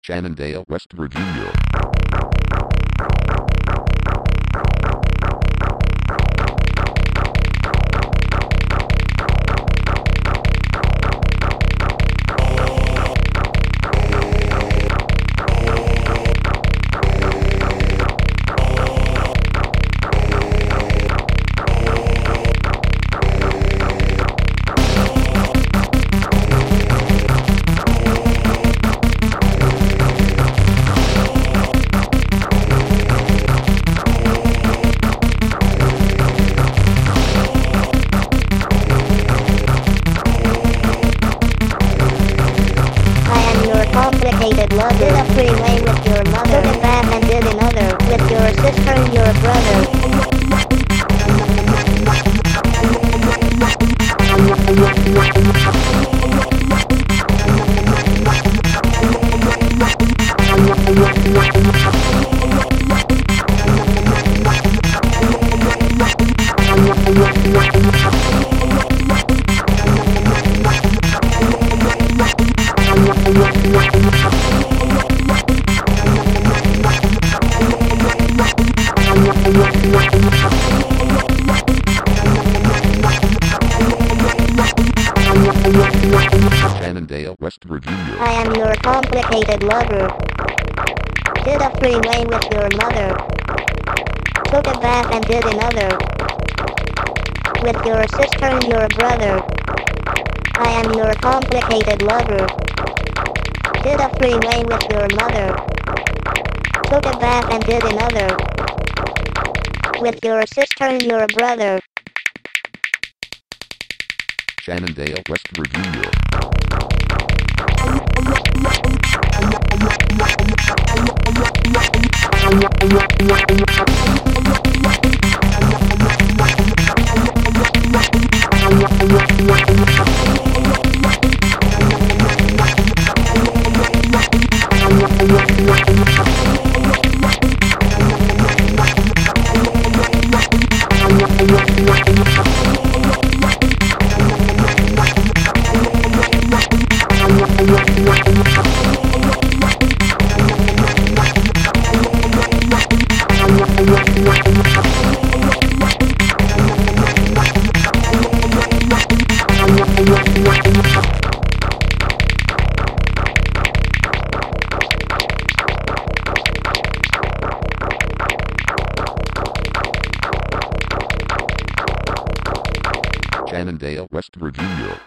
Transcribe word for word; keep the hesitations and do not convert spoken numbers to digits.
Shenandoah, West Virginia. Complicated love. Did a freeway with your mother. Took a bath and did another with your sister and your brother. Shenandoah, West Virginia. I am your complicated lover. Did a freeway with your mother. Took a bath and did another with your sister and your brother. I am your complicated lover. Did a freeway with your mother. Took a bath and did another with your sister and your brother. Shenandoah, West Virginia. Shenandoah, West Virginia.